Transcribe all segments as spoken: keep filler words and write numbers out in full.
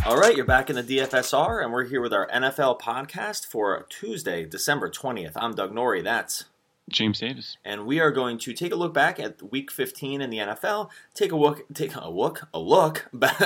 All right, you're back in the D F S R, and we're here with our N F L podcast for Tuesday, December twentieth. I'm Doug Norrie. That's James Davis. And we are going to take a look back at Week fifteen in the N F L, take a look, take a look, a look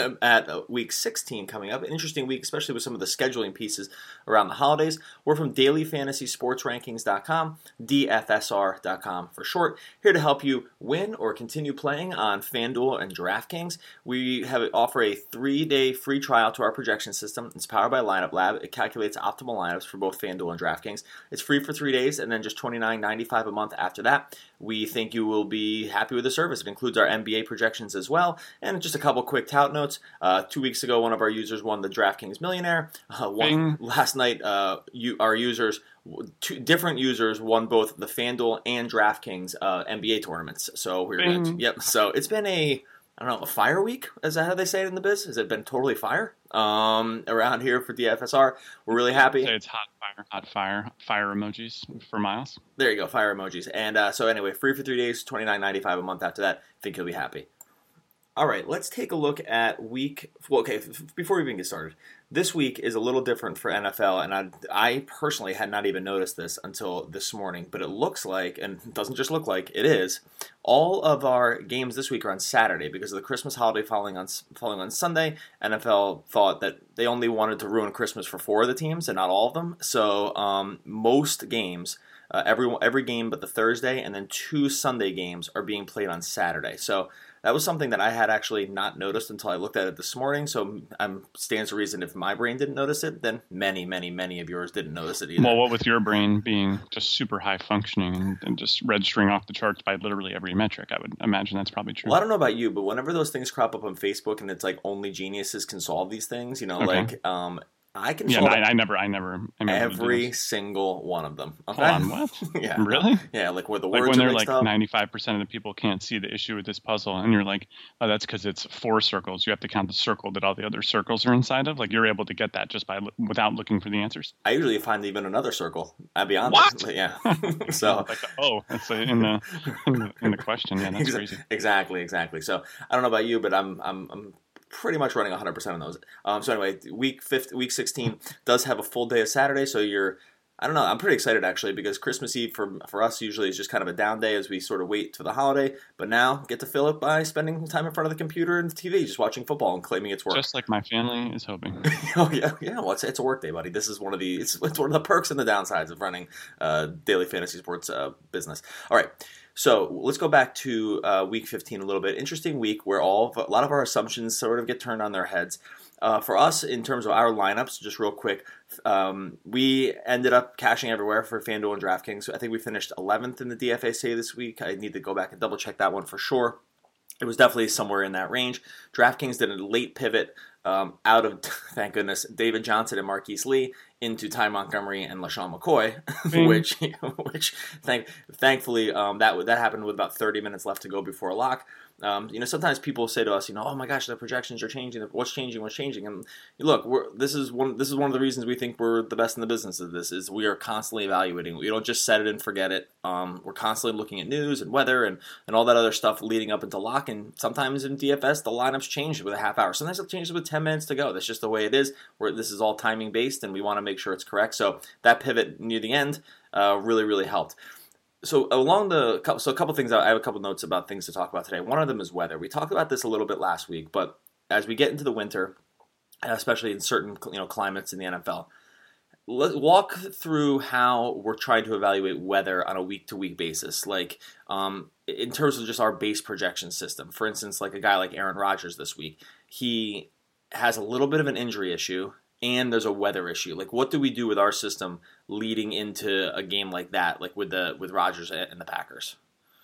at Week sixteen coming up. An interesting week, especially with some of the scheduling pieces around the holidays. We're from daily fantasy sports rankings dot com, D F S R dot com for short, here to help you win or continue playing on FanDuel and DraftKings. We have offer a three-day free trial to our projection system. It's powered by Lineup Lab. It calculates optimal lineups for both FanDuel and DraftKings. It's free for three days and then just twenty-nine ninety-five a month after that. We think you will be happy with the service. It includes our N B A projections as well. And just a couple quick tout notes. Uh, two weeks ago, one of our users won the DraftKings Millionaire. Uh, one, last night, uh, you, our users, two different users won both the FanDuel and DraftKings uh, N B A tournaments. So we're going yep. So it's been a I don't know, a fire week? Is that how they say it in the biz? Has it been totally fire um, around here for D F S R? We're really happy. Say it's hot fire, hot fire, fire emojis for Miles. There you go, fire emojis. And uh, so anyway, free for three days, twenty-nine ninety-five a month after that. I think you'll be happy. All right, let's take a look at week. Well, okay, f- before we even get started, this week is a little different for N F L, and I, I personally had not even noticed this until this morning. But it looks like, and it doesn't just look like, it is. All of our games this week are on Saturday because of the Christmas holiday falling on falling on Sunday. N F L thought that they only wanted to ruin Christmas for four of the teams and not all of them. So um, most games. Uh, every every game but the Thursday, and then two Sunday games are being played on Saturday. So that was something that I had actually not noticed until I looked at it this morning. So um, stands to reason if my brain didn't notice it, then many, many, many of yours didn't notice it either. Well, what with your brain being just super high functioning and, and just registering off the charts by literally every metric, I would imagine that's probably true. Well, I don't know about you, but whenever those things crop up on Facebook and it's like only geniuses can solve these things, you know, okay. like um, I can yeah, solve I, I never, I never, I every single one of them. Okay? Hold on, what? yeah, really? Yeah, like where the like words when are they're mixed like up. ninety-five percent of the people can't see the issue with this puzzle, and you're like, oh, that's because it's four circles. You have to count the circle that all the other circles are inside of. Like you're able to get that just by without looking for the answers. I usually find even another circle. I'll be honest. What? Yeah. so like the, oh, that's a, in the in the in the question. Yeah, that's crazy. Exactly, exactly. So I don't know about you, but I'm I'm I'm. pretty much running one hundred percent of those. Um, so anyway, week fifth, week sixteen does have a full day of Saturday, so you're, I don't know, I'm pretty excited actually because Christmas Eve for for us usually is just kind of a down day as we sort of wait for the holiday, but now get to fill it by spending time in front of the computer and the T V, just watching football and claiming it's work. Just like my family is hoping. oh yeah, yeah. Well, it's, it's a work day, buddy. This is one of the it's, it's one of the perks and the downsides of running uh, daily fantasy sports uh, business. All right. So let's go back to uh, week fifteen a little bit. Interesting week where all of, a lot of our assumptions sort of get turned on their heads. Uh, for us, in terms of our lineups, just real quick, um, we ended up cashing everywhere for FanDuel and DraftKings. I think we finished eleventh in the D F S A this week. I need to go back and double check that one for sure. It was definitely somewhere in that range. DraftKings did a late pivot um, out of, thank goodness, David Johnson and Marquise Lee into Ty Montgomery and LaShawn McCoy, mm. which, which thank, thankfully um, that that happened with about thirty minutes left to go before lock. Um, you know, sometimes people say to us, you know, oh my gosh, the projections are changing. What's changing? What's changing? And look, we're, this is one. This is one of the reasons we think we're the best in the business of this. Is we are constantly evaluating. We don't just set it and forget it. Um, we're constantly looking at news and weather and, and all that other stuff leading up into lock. And sometimes in D F S, the lineups change with a half hour. Sometimes it changes with ten minutes to go. That's just the way it is. Where this is all timing based, and we want to make sure it's correct. So that pivot near the end uh, really, really helped. So along the so a couple things I have a couple notes about things to talk about today. One of them is weather. We talked about this a little bit last week, but as we get into the winter, especially in certain you know climates in the N F L, let's walk through how we're trying to evaluate weather on a week to week basis. Like um, in terms of just our base projection system. For instance, like a guy like Aaron Rodgers this week, he has a little bit of an injury issue. And there's a weather issue. Like, what do we do with our system leading into a game like that, like with the with Rodgers and the Packers?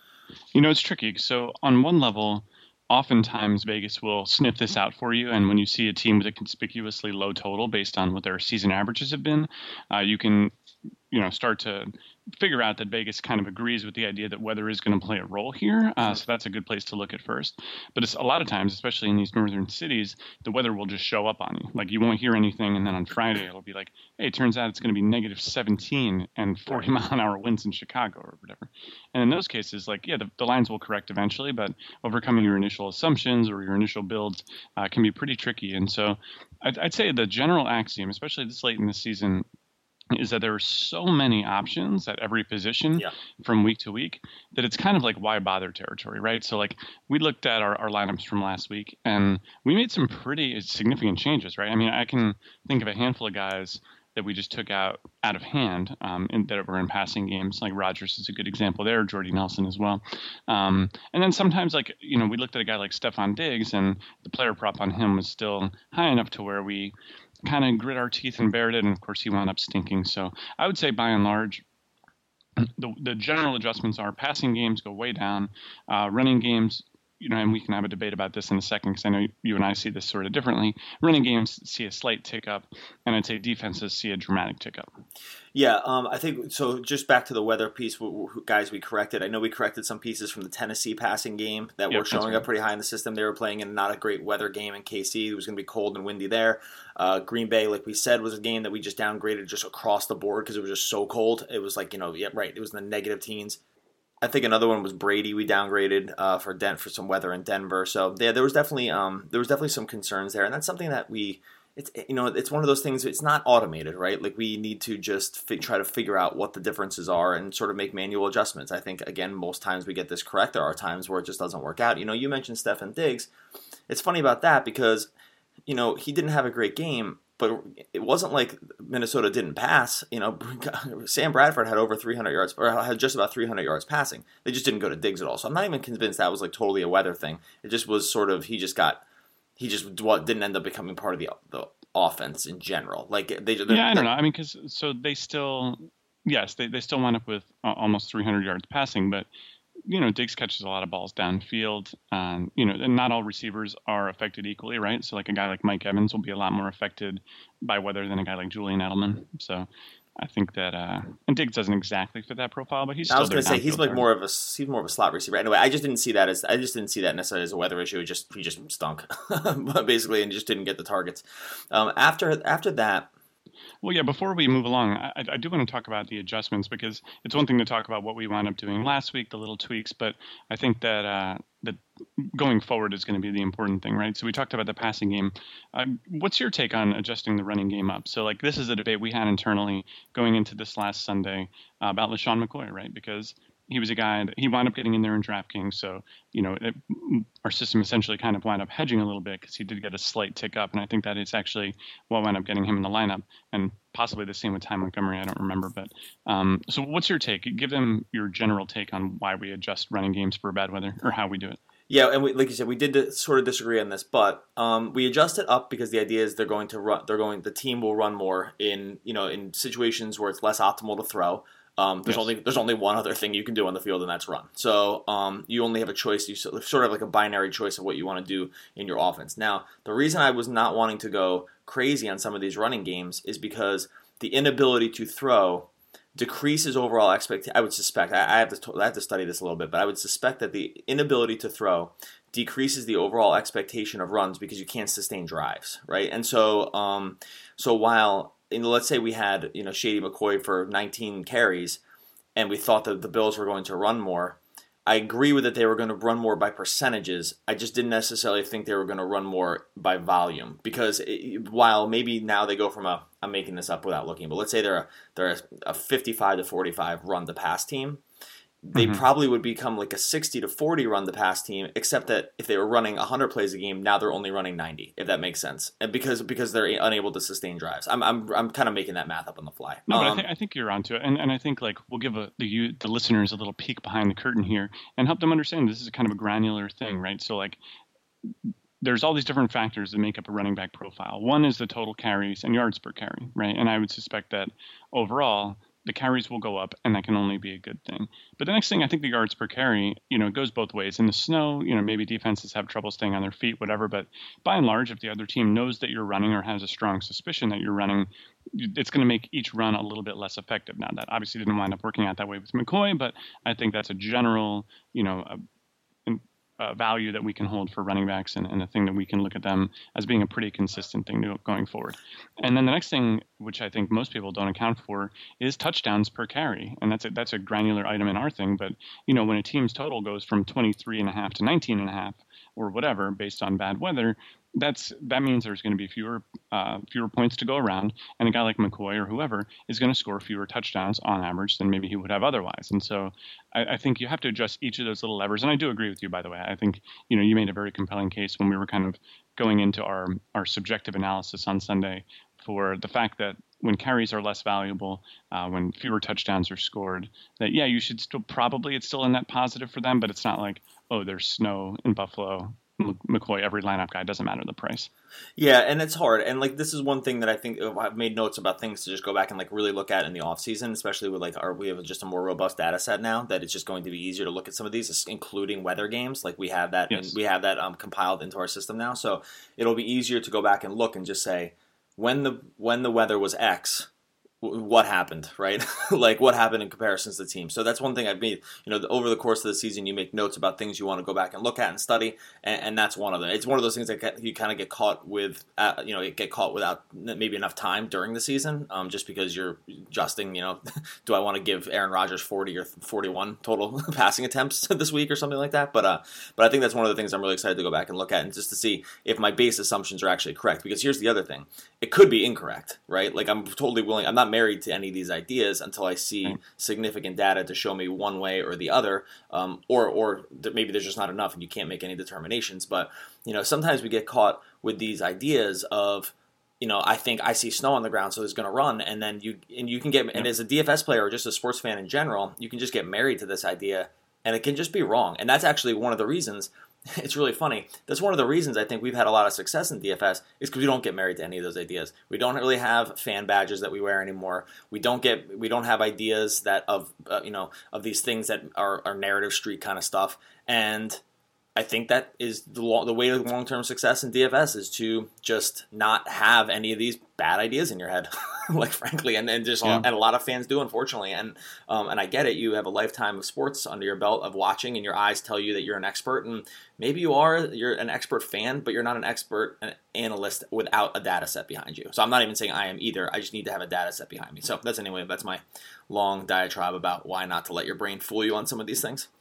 You know, it's tricky. So on one level, oftentimes Vegas will sniff this out for you. And when you see a team with a conspicuously low total based on what their season averages have been, uh, you can you know, start to figure out that Vegas kind of agrees with the idea that weather is going to play a role here. Uh, so that's a good place to look at first. But it's a lot of times, especially in these northern cities, the weather will just show up on you. Like you won't hear anything, and then on Friday it'll be like, hey, it turns out it's going to be negative seventeen and forty mile an hour winds in Chicago or whatever. And in those cases, like, yeah, the, the lines will correct eventually, but overcoming your initial assumptions or your initial builds uh, can be pretty tricky. And so I'd, I'd say the general axiom, especially this late in the season, is that there are so many options at every position yeah. from week to week that it's kind of like why bother territory, right? So like we looked at our, our lineups from last week and we made some pretty significant changes, right? I mean, I can think of a handful of guys that we just took out out of hand um, in, that were in passing games. Like Rodgers is a good example there, Jordy Nelson as well. Um, and then sometimes, like, you know, we looked at a guy like Stephon Diggs and the player prop on him was still high enough to where we kind of grit our teeth and bared it. And of course, he wound up stinking. So I would say by and large, the, the general adjustments are passing games go way down, uh, running games, you know, and we can have a debate about this in a second because I know you and I see this sort of differently. Running games see a slight tick up, and I'd say defenses see a dramatic tick up. Yeah, um, I think so. Just back to the weather piece, w- w- guys, we corrected. I know we corrected some pieces from the Tennessee passing game that Yep, were showing right. up pretty high in the system. They were playing in not a great weather game in K C. It was going to be cold and windy there. Uh, Green Bay, like we said, was a game that we just downgraded just across the board because it was just so cold. It was like, you know, yeah, right. It was in the negative teens. I think another one was Brady. We downgraded uh, for Den- for some weather in Denver. So yeah, there was definitely um, there was definitely some concerns there, and that's something that we. It's you know it's one of those things. It's not automated, right? Like we need to just fi- try to figure out what the differences are and sort of make manual adjustments. I think again, most times we get this correct. There are times where it just doesn't work out. You know, you mentioned Stephon Diggs. It's funny about that because you know he didn't have a great game, but it wasn't like Minnesota didn't pass. You know, Sam Bradford had over three hundred yards, or had just about three hundred yards passing. They just didn't go to Diggs at all. So I'm not even convinced that was like totally a weather thing. It just was sort of he just got. He just didn't end up becoming part of the the offense in general. Like they, yeah, I don't know. I mean, because so they still, yes, they, they still wind up with uh, almost three hundred yards passing, but you know, Diggs catches a lot of balls downfield. Um, you know, and not all receivers are affected equally, right? So like a guy like Mike Evans will be a lot more affected by weather than a guy like Julian Edelman. So I think that uh, and Diggs doesn't exactly fit that profile, but he's. Still I was going to say he's like target. more of a he's more of a slot receiver. Anyway, I just didn't see that as I just didn't see that necessarily as a weather issue. It just he just stunk, basically, and just didn't get the targets. Um, after after that. Well, yeah, before we move along, I, I do want to talk about the adjustments because it's one thing to talk about what we wound up doing last week, the little tweaks, but I think that uh, that going forward is going to be the important thing, right? So we talked about the passing game. Uh, what's your take on adjusting the running game up? So, like, this is a debate we had internally going into this last Sunday uh, about LaShawn McCoy, right? Because he was a guy that he wound up getting in there in DraftKings. So, you know, it, our system essentially kind of wound up hedging a little bit because he did get a slight tick up. And I think that is actually what wound up getting him in the lineup, and possibly the same with Ty Montgomery. I don't remember. But um, so what's your take? Give them your general take on why we adjust running games for bad weather or how we do it. Yeah, and we, like you said, we did sort of disagree on this, but um, we adjust it up because the idea is they're going to run. They're going. The team will run more in you know in situations where it's less optimal to throw. Um, there's Yes. only there's only one other thing you can do on the field, and that's run. So um, you only have a choice. You sort of have like a binary choice of what you want to do in your offense. Now, the reason I was not wanting to go crazy on some of these running games is because the inability to throw decreases overall expectation. I would suspect. I, I have to I have to study this a little bit, but I would suspect that the inability to throw decreases the overall expectation of runs because you can't sustain drives, right? And so, um, so while you know, let's say we had you know Shady McCoy for nineteen carries, and we thought that the Bills were going to run more. I agree with that they were going to run more by percentages. I just didn't necessarily think they were going to run more by volume because it, while maybe now they go from a I'm making this up without looking, but let's say they're a, they're a, a fifty-five to forty-five run to pass team. They mm-hmm. probably would become like a sixty to forty run the pass team, except that if they were running one hundred plays a game, now they're only running ninety, if that makes sense. And because because they're unable to sustain drives. I'm I'm I'm kind of making that math up on the fly. No, um, but I think I think you're onto it. And and I think like we'll give a, the the listeners a little peek behind the curtain here and help them understand this is kind of a granular thing, right? So like there's all these different factors that make up a running back profile. One is the total carries and yards per carry, right? And I would suspect that overall the carries will go up, and that can only be a good thing. But the next thing, I think the yards per carry, you know, it goes both ways. In the snow, you know, maybe defenses have trouble staying on their feet, whatever. But by and large, if the other team knows that you're running or has a strong suspicion that you're running, it's going to make each run a little bit less effective. Now, that obviously didn't wind up working out that way with McCoy, but I think that's a general, you know, a, Uh, value that we can hold for running backs, and, and a thing that we can look at them as being a pretty consistent thing to, going forward. And then the next thing, which I think most people don't account for, is touchdowns per carry. And that's a, that's a granular item in our thing. But, you know, when a team's total goes from twenty-three and a half to nineteen and a half or whatever based on bad weather, that's that means there's going to be fewer uh, fewer points to go around, and a guy like McCoy or whoever is going to score fewer touchdowns on average than maybe he would have otherwise. And so I, I think you have to adjust each of those little levers. And I do agree with you, by the way. I think, you know, you made a very compelling case when we were kind of going into our our subjective analysis on Sunday for the fact that when carries are less valuable, uh, when fewer touchdowns are scored, that, yeah, you should still probably, it's still a net positive for them, but it's not like, oh, there's snow in Buffalo, McCoy, every lineup guy, doesn't matter the price. Yeah, and it's hard. And like this is one thing that I think I've made notes about things to just go back and like really look at in the offseason, especially with like our we have just a more robust data set now that it's just going to be easier to look at some of these, including weather games. Like we have that yes. and we have that um, compiled into our system now. So it'll be easier to go back and look and just say when the when the weather was X, what happened, right? Like what happened in comparisons to the team. So that's one thing I've made, you know, over the course of the season, you make notes about things you want to go back and look at and study. And, and that's one of them. It's one of those things that you kind of get caught with, uh, you know, get caught without maybe enough time during the season, um, just because you're adjusting, you know, do I want to give Aaron Rodgers forty or forty-one total passing attempts this week or something like that? But, uh, but I think that's one of the things I'm really excited to go back and look at and just to see if my base assumptions are actually correct. Because here's the other thing. It could be incorrect, right? Like I'm totally willing, I'm not married to any of these ideas until I see mm. significant data to show me one way or the other, um, or or maybe there's just not enough and you can't make any determinations. But you know, sometimes we get caught with these ideas of, you know, I think I see snow on the ground, so it's going to run, and then you and you can get, and as a D F S player or just a sports fan in general, you can just get married to this idea, and it can just be wrong. And that's actually one of the reasons. It's really funny. That's one of the reasons I think we've had a lot of success in D F S is because we don't get married to any of those ideas. We don't really have fan badges that we wear anymore. We don't get. We don't have ideas that of uh, you know of these things that are, are narrative street kind of stuff. And I think that is the, lo- the way to long-term success in D F S is to just not have any of these bad ideas in your head, like frankly, and, and just yeah. and a lot of fans do, unfortunately. And um, and I get it. You have a lifetime of sports under your belt of watching, and your eyes tell you that you're an expert, and maybe you are. You're an expert fan, but you're not an expert an analyst without a data set behind you. So I'm not even saying I am either. I just need to have a data set behind me. So that's anyway. That's my long diatribe about why not to let your brain fool you on some of these things.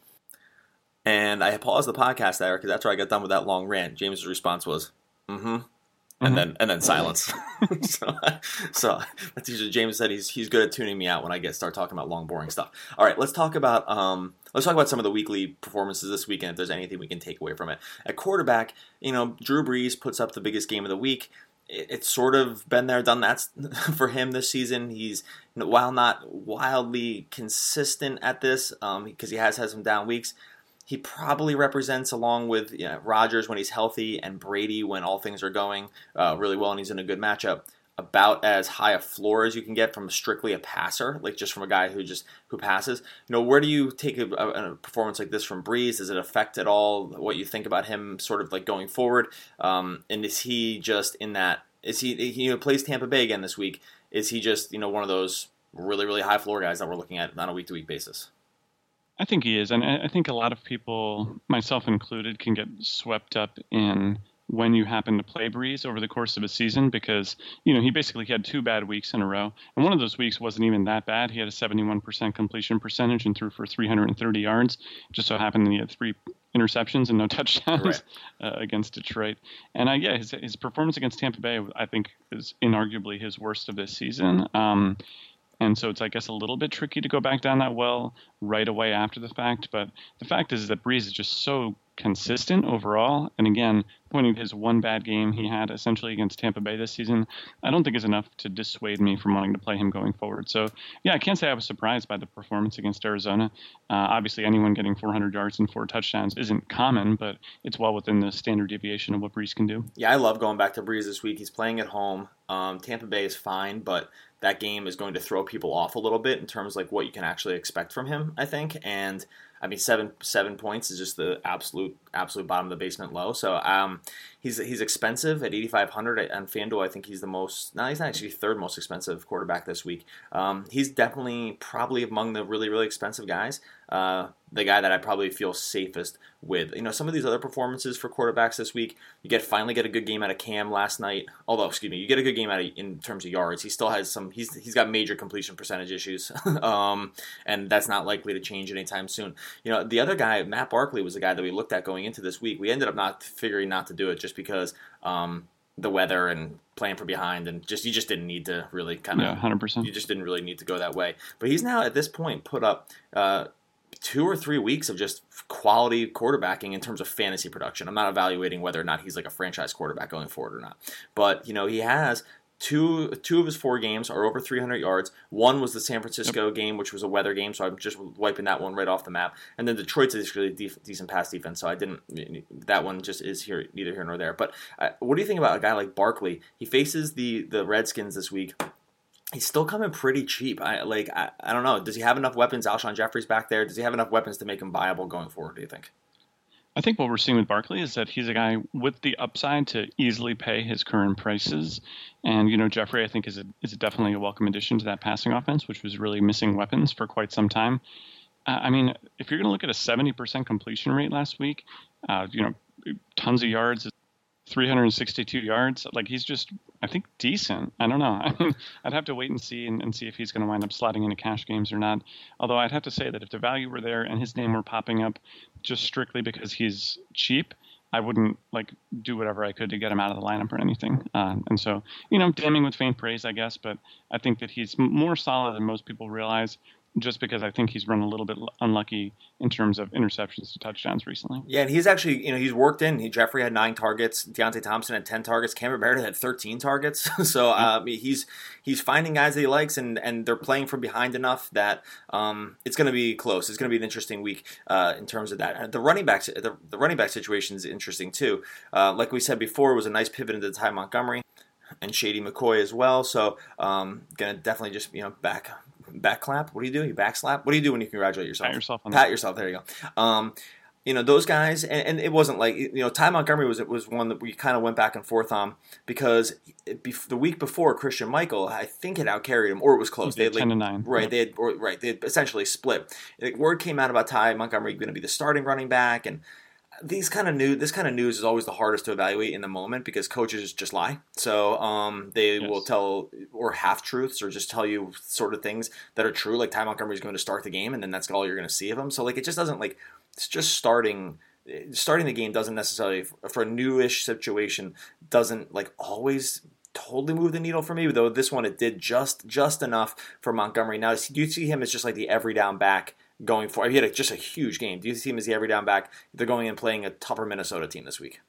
And I paused the podcast there because after I got done with that long rant, James' response was, mm-hmm, and mm-hmm. then and then silence. so, so that's usually James said he's he's good at tuning me out when I get start talking about long, boring stuff. All right, let's talk about um let's talk about some of the weekly performances this weekend. If there's anything we can take away from it at quarterback, you know, Drew Brees puts up the biggest game of the week. It's sort of been there, done that for him this season. He's, while not wildly consistent at this, um, because he has had some down weeks. He probably represents, along with you know, Rodgers when he's healthy and Brady when all things are going uh, really well and he's in a good matchup, about as high a floor as you can get from strictly a passer, like just from a guy who just who passes. You know, where do you take a, a, a performance like this from Brees? Does it affect at all what you think about him, sort of like going forward? Um, and is he just in that? Is he he you know, plays Tampa Bay again this week? Is he just you know one of those really really high floor guys that we're looking at on a week to week basis? I think he is, and I think a lot of people, myself included, can get swept up in when you happen to play Brees over the course of a season because, you know, he basically had two bad weeks in a row, and one of those weeks wasn't even that bad. He had a seventy-one percent completion percentage and threw for three hundred thirty yards. Just so happened that he had three interceptions and no touchdowns right. uh, against Detroit. And, uh, yeah, his, his performance against Tampa Bay, I think, is inarguably his worst of this season. Um And so it's, I guess, a little bit tricky to go back down that well right away after the fact. But the fact is that Brees is just so consistent overall. And again, pointing to his one bad game he had essentially against Tampa Bay this season, I don't think is enough to dissuade me from wanting to play him going forward. So, yeah, I can't say I was surprised by the performance against Arizona. Uh, obviously, anyone getting four hundred yards and four touchdowns isn't common, but it's well within the standard deviation of what Brees can do. Yeah, I love going back to Brees this week. He's playing at home. Um, Tampa Bay is fine, but that game is going to throw people off a little bit in terms of like what you can actually expect from him, I think. And I mean, seven seven points is just the absolute absolute bottom of the basement low. So um, he's he's expensive at eighty-five hundred on FanDuel. I think he's the most. No, he's not actually third most expensive quarterback this week. Um, he's definitely probably among the really really expensive guys. Uh, the guy that I probably feel safest with. You know, some of these other performances for quarterbacks this week, you get finally get a good game out of Cam last night. Although, excuse me, you get a good game out of in terms of yards. He still has some. He's he's got major completion percentage issues, um, and that's not likely to change anytime soon. You know, the other guy, Matt Barkley, was the guy that we looked at going into this week. We ended up not figuring not to do it just because um, the weather and playing from behind, and just you just didn't need to really kind of. Yeah, one hundred percent. You just didn't really need to go that way. But he's now at this point put up. Uh, two or three weeks of just quality quarterbacking in terms of fantasy production. I'm not evaluating whether or not he's like a franchise quarterback going forward or not. But, you know, he has two two of his four games are over three hundred yards. One was the San Francisco yep. game, which was a weather game, so I'm just wiping that one right off the map. And then Detroit's is really def- decent pass defense, so I didn't – that one just is here neither here nor there. But uh, what do you think about a guy like Barkley? He faces the, the Redskins this week. He's still coming pretty cheap. I like. I, I don't know. Does he have enough weapons? Alshon Jeffrey's back there. Does he have enough weapons to make him viable going forward, do you think? I think what we're seeing with Barkley is that he's a guy with the upside to easily pay his current prices. And, you know, Jeffrey, I think, is a, is definitely a welcome addition to that passing offense, which was really missing weapons for quite some time. Uh, I mean, if you're going to look at a seventy percent completion rate last week, uh, you know, tons of yards, three hundred sixty-two yards. Like, he's just, I think, decent. I don't know. I mean, I'd have to wait and see and, and see if he's going to wind up slotting into cash games or not. Although I'd have to say that if the value were there and his name were popping up just strictly because he's cheap, I wouldn't like do whatever I could to get him out of the lineup or anything. Uh, and so, you know, damning with faint praise, I guess. But I think that he's more solid than most people realize, just because I think he's run a little bit unlucky in terms of interceptions to touchdowns recently. Yeah, and he's actually, you know, he's worked in. He, Jeffrey had nine targets. Deontay Thompson had ten targets. Cameron Meredith had thirteen targets. so uh, he's he's finding guys that he likes, and, and they're playing from behind enough that um, it's going to be close. It's going to be an interesting week uh, in terms of that. The running back, the, the running back situation is interesting too. Uh, like we said before, it was a nice pivot into Ty Montgomery and Shady McCoy as well. So um, going to definitely just, you know, back back clap. What do you do? You back slap? What do you do when you congratulate yourself? Pat yourself on Pat that. yourself. There you go. Um, you know, those guys, and, and it wasn't like, you know, Ty Montgomery was was one that we kind of went back and forth on because it, the week before Christian Michael, I think it outcarried him, or it was close. They had like, ten to nine. Right, Yep. they had or, right, they had essentially split. Like, word came out about Ty Montgomery going to be the starting running back, and these kind of news, this kind of news is always the hardest to evaluate in the moment because coaches just lie. So um, they Yes. will tell or half truths or just tell you sort of things that are true. Like Ty Montgomery is going to start the game, and then that's all you're going to see of him. So like it just doesn't like it's just starting. Starting the game doesn't necessarily for a newish situation doesn't like always totally move the needle for me. Though this one it did just just enough for Montgomery. Now do you see him as just like the every down back? Going for, he had a, just a huge game. Do you see him as the every down back? They're going and playing a tougher Minnesota team this week.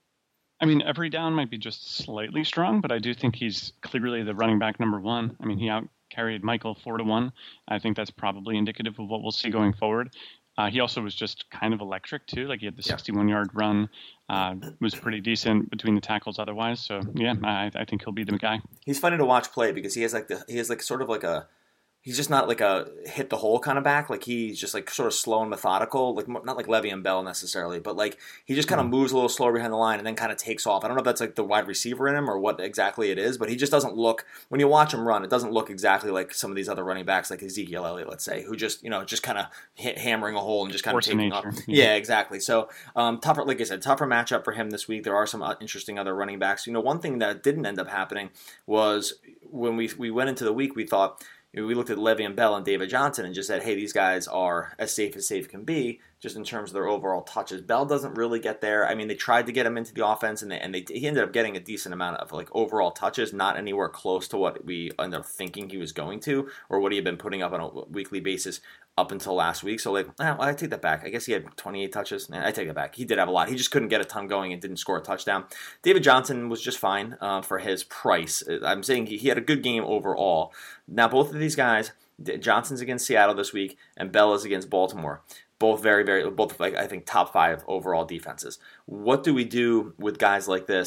I mean, every down might be just slightly strong, but I do think he's clearly the running back number one. I mean, he out carried Michael four to one. I think that's probably indicative of what we'll see going forward. Uh, he also was just kind of electric too. Like he had the sixty-one yard run, uh, was pretty decent between the tackles otherwise. So yeah, I, I think he'll be the guy. He's funny to watch play because he has like the he has like sort of like a. He's just not like a hit the hole kind of back. Like he's just like sort of slow and methodical. Like not like Le'Veon Bell necessarily, but like he just kind of moves a little slower behind the line and then kind of takes off. I don't know if that's like the wide receiver in him or what exactly it is, but he just doesn't look. When you watch him run, it doesn't look exactly like some of these other running backs, like Ezekiel Elliott, let's say, who just you know just kind of hit, hammering a hole and just kind Force of taking off. Yeah. yeah, exactly. So um, tougher, like I said, tougher matchup for him this week. There are some interesting other running backs. You know, one thing that didn't end up happening was when we we went into the week, we thought. We looked at Le'Veon Bell and David Johnson and just said, hey, these guys are as safe as safe can be, just in terms of their overall touches. Bell doesn't really get there. I mean, they tried to get him into the offense, and they, and they, he ended up getting a decent amount of like overall touches, not anywhere close to what we ended up thinking he was going to, or what he had been putting up on a weekly basis up until last week. So, like, eh, well, I take that back. I guess he had twenty-eight touches. Eh, I take that back. He did have a lot. He just couldn't get a ton going and didn't score a touchdown. David Johnson was just fine uh, for his price. I'm saying he, he had a good game overall. Now, both of these guys, Johnson's against Seattle this week, and Bell is against Baltimore. Both very, very, both like I think top five overall defenses. What do we do with guys like this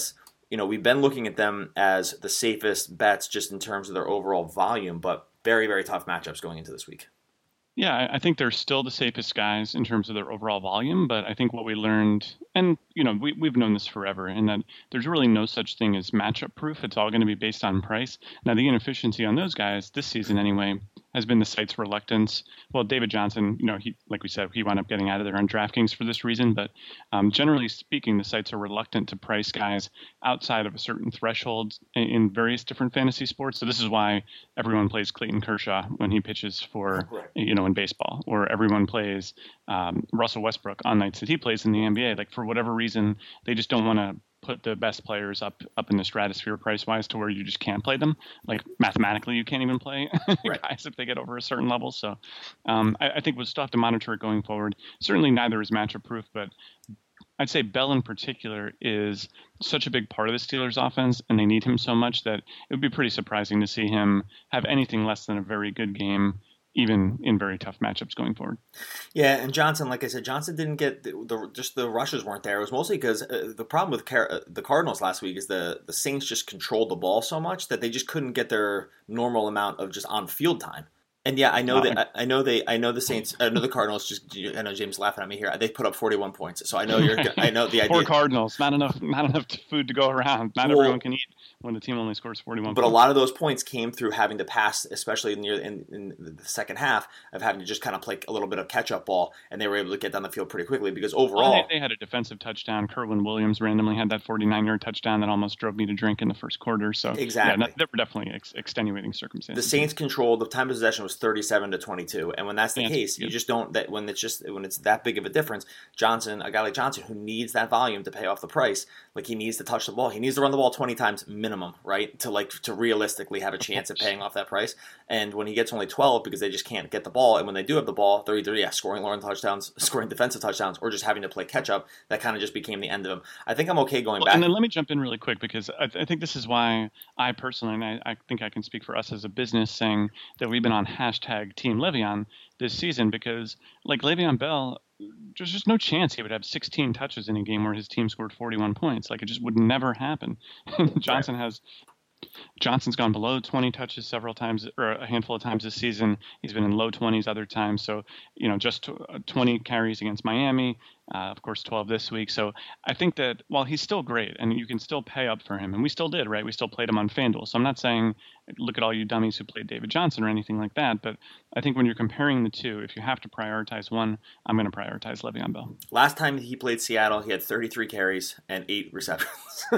you know, we've been looking at them as the safest bets just in terms of their overall volume, but very, very tough matchups going into this week. Yeah, I I think they're still the safest guys in terms of their overall volume, but I think what we learned, and you know, we we've known this forever, in that there's really no such thing as matchup proof. It's all going to be based on price. Now, the inefficiency on those guys this season, anyway, has been the site's reluctance. Well, David Johnson, you know, he like we said, he wound up getting out of there on DraftKings for this reason, but um, generally speaking, the sites are reluctant to price guys outside of a certain threshold in, in various different fantasy sports. So this is why everyone plays Clayton Kershaw when he pitches for, Right. you know, in baseball, or everyone plays um, Russell Westbrook on nights that he plays in the N B A. Like, for whatever reason, they just don't want to put the best players up up in the stratosphere price wise to where you just can't play them. Like, mathematically, you can't even play Right. guys if they get over a certain level. So um, I, I think we'll still have to monitor it going forward. Certainly neither is matchup proof, but I'd say Bell in particular is such a big part of the Steelers offense, and they need him so much that it would be pretty surprising to see him have anything less than a very good game, even in very tough matchups going forward. Yeah, and Johnson, like I said, Johnson didn't get the, the just the rushes weren't there. It was mostly because uh, the problem with Car- uh, the Cardinals last week is the the Saints just controlled the ball so much that they just couldn't get their normal amount of just on field time. And yeah, I know that I, I know they I know the Saints I know the Cardinals just I know James laughing at me here. They put up forty-one points, so I know you're I know the idea. Poor Cardinals, not enough not enough food to go around. Not Well, everyone can eat when the team only scores forty-one. But points. a lot of those points came through having to pass, especially near in, in the second half, of having to just kind of play a little bit of catch up ball, and they were able to get down the field pretty quickly because overall Well, they, they had a defensive touchdown. Kerwin Williams randomly had that forty-nine yard touchdown that almost drove me to drink in the first quarter. So Exactly. yeah, no, there were definitely ex- extenuating circumstances. the Saints controlled the time of possession was thirty-seven to twenty-two, and when that's the Yeah, case, yeah. you just don't that when it's just when it's that big of a difference. Johnson, a guy like Johnson, who needs that volume to pay off the price, like he needs to touch the ball, he needs to run the ball twenty times minimum, right, to like to realistically have a chance at paying off that price. And when he gets only twelve because they just can't get the ball, and when they do have the ball, they're either yeah scoring long touchdowns, scoring defensive touchdowns, or just having to play catch up. That kind of just became the end of him. I think I'm okay going Well, back. and then let me jump in really quick, because I, I think this is why I personally, and I, I think I can speak for us as a business, saying that we've been on hashtag Team Le'Veon this season, because like Le'Veon Bell, there's just no chance he would have sixteen touches in a game where his team scored forty-one points. Like, it just would never happen. Johnson has Johnson's gone below twenty touches several times, or a handful of times this season. He's been in low twenties other times. So, you know, just twenty carries against Miami, uh, of course, twelve this week. So I think that while he's still great and you can still pay up for him, and we still did, right? We still played him on FanDuel. So I'm not saying look at all you dummies who played David Johnson or anything like that. But I think when you're comparing the two, if you have to prioritize one, I'm going to prioritize Le'Veon Bell. Last time he played Seattle, he had thirty-three carries and eight receptions.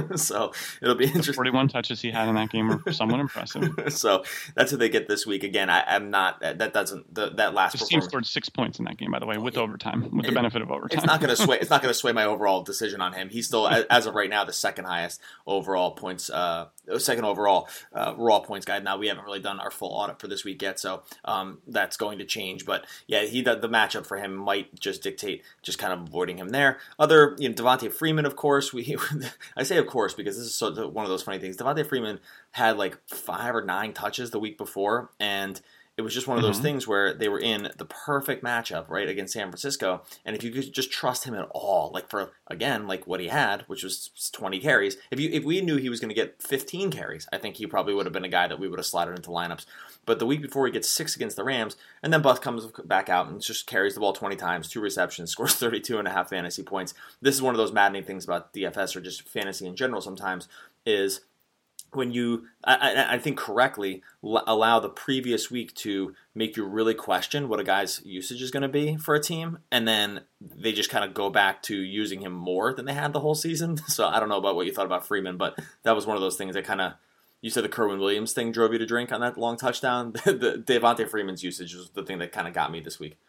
So it'll be interesting. forty-one touches he had in that game were somewhat impressive. So that's what they get this week. Again, I, I'm not. That doesn't. The, that last His team performance. scored six points in that game, by the way, with overtime, with the benefit of overtime. It's not going to sway. It's not going to sway my overall decision on him. He's still, as of right now, the second highest overall points, uh, second overall uh, raw points guide. Now we haven't really done our full audit for this week yet, so um, that's going to change. But yeah, he the matchup for him might just dictate just kind of avoiding him there. Other, you know, Devontae Freeman, of course. We I say of course because this is so, one of those funny things. Devontae Freeman had like five or nine touches the week before, and it was just one of those mm-hmm. things where they were in the perfect matchup, right, against San Francisco. And if you could just trust him at all, like for, again, like what he had, which was twenty carries, if you if we knew he was going to get fifteen carries, I think he probably would have been a guy that we would have slotted into lineups. But the week before, he gets six against the Rams, and then Buff comes back out and just carries the ball twenty times, two receptions, scores thirty-two and a half fantasy points. This is one of those maddening things about D F S or just fantasy in general sometimes is when you, I, I think correctly, l- allow the previous week to make you really question what a guy's usage is going to be for a team, and then they just kind of go back to using him more than they had the whole season. So I don't know about what you thought about Freeman, but that was one of those things that kind of, you said the Kerwin Williams thing drove you to drink on that long touchdown. the Devontae Freeman's usage was the thing that kind of got me this week.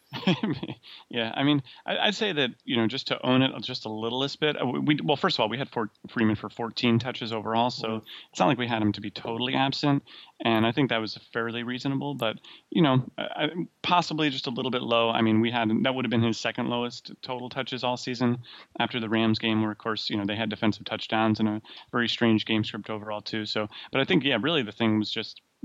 Yeah, I mean, I, I'd say that, you know, just to own it just a littlest bit. We well, first of all, we had Fort Freeman for fourteen touches overall, so mm-hmm. it's not like we had him to be totally absent, and I think that was fairly reasonable. But you know, I, possibly just a little bit low. I mean, we had that would have been his second lowest total touches all season after the Rams game, where of course you know they had defensive touchdowns and a very strange game script overall too. So, but I think yeah, really the thing was just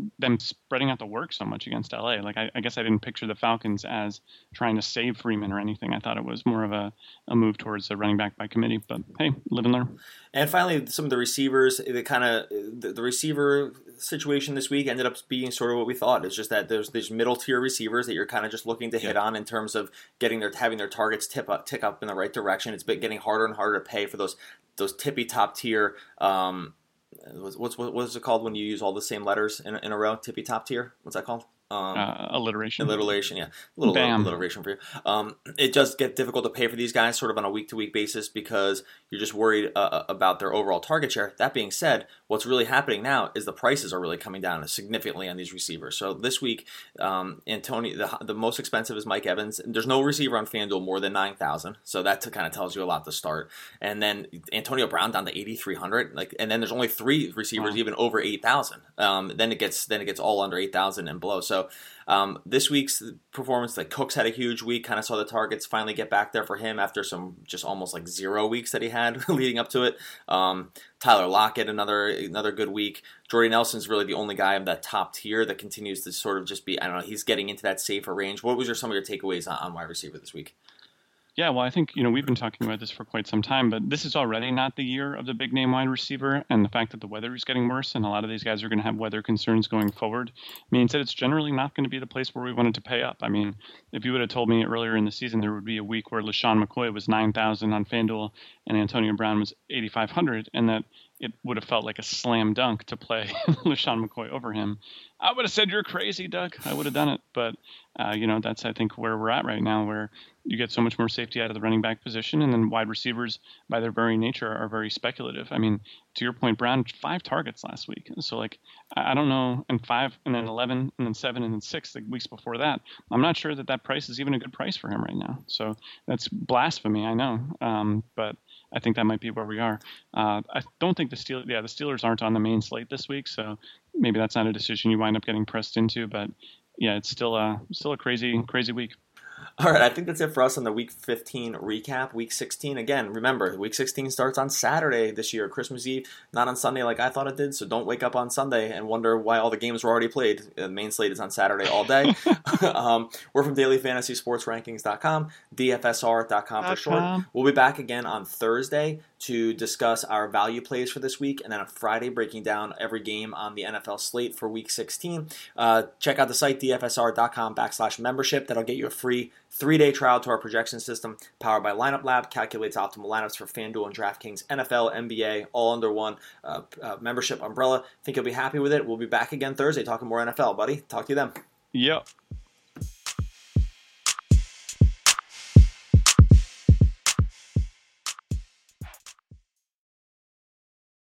them spreading out the work so much against L A. Like, I, I guess I didn't picture the Falcons as trying to save Freeman or anything. I thought it was more of a, a move towards the running back by committee. But hey, live and learn. And finally, some of the receivers, the kind of the, the receiver situation this week ended up being sort of what we thought. It's just that there's these middle tier receivers that you're kind of just looking to hit yeah. on in terms of getting their having their targets tip up, tick up in the right direction. It's been getting harder and harder to pay for those those tippy top tier. Um, what's what's what is it called when you use all the same letters in, in a row? Tippy top tier. What's that called? Um, uh, alliteration. Alliteration, yeah. A little Bam. alliteration for you. Um, it does get difficult to pay for these guys sort of on a week-to-week basis because you're just worried uh, about their overall target share. That being said, what's really happening now is the prices are really coming down significantly on these receivers. So this week, um, Antonio, the, the most expensive is Mike Evans. There's no receiver on FanDuel more than nine thousand, so that kind of tells you a lot to start. And then Antonio Brown down to eighty-three hundred, like, and then there's only three receivers wow. even over eight thousand. Um, then it gets then it gets all under eight thousand and below. So Um, this week's performance, like Cooks had a huge week, kind of saw the targets finally get back there for him after some just almost like zero weeks that he had leading up to it. Um, Tyler Lockett, another another good week. Jordy Nelson's really the only guy of that top tier that continues to sort of just be, I don't know, he's getting into that safer range. What was your, some of your takeaways on, on wide receiver this week? Yeah, well, I think, you know, we've been talking about this for quite some time, but this is already not the year of the big name wide receiver, and the fact that the weather is getting worse and a lot of these guys are going to have weather concerns going forward means that it's generally not going to be the place where we wanted to pay up. I mean, if you would have told me earlier in the season there would be a week where LaShawn McCoy was nine thousand on FanDuel and Antonio Brown was eighty-five hundred, and that it would have felt like a slam dunk to play LaShawn McCoy over him, I would have said, you're crazy, Doug. I would have done it. But, uh, you know, that's, I think, where we're at right now, where you get so much more safety out of the running back position, and then wide receivers, by their very nature, are very speculative. I mean, to your point, Brown, five targets last week. So, like, I don't know, and five, and then eleven, and then seven, and then six the weeks before that. I'm not sure that that price is even a good price for him right now. So that's blasphemy, I know. Um, but I think that might be where we are. Uh, I don't think the Steelers, yeah, the Steelers aren't on the main slate this week, so maybe that's not a decision you wind up getting pressed into. But yeah, it's still a still a crazy, crazy week. All right, I think that's it for us on the Week fifteen recap. Week sixteen, again, remember, Week sixteen starts on Saturday this year, Christmas Eve, not on Sunday like I thought it did, so don't wake up on Sunday and wonder why all the games were already played. The main slate is on Saturday all day. um, we're from Daily Fantasy Sports Rankings dot com, D F S R dot com for short. We'll be back again on Thursday to discuss our value plays for this week, and then on Friday breaking down every game on the N F L slate for Week sixteen. Uh, check out the site, D F S R dot com backslash membership. That'll get you a free three-day trial to our projection system powered by Lineup Lab. Calculates optimal lineups for FanDuel and DraftKings, N F L, N B A, all under one uh, uh, membership umbrella. Think you'll be happy with it. We'll be back again Thursday talking more N F L, buddy. Talk to you then. Yep.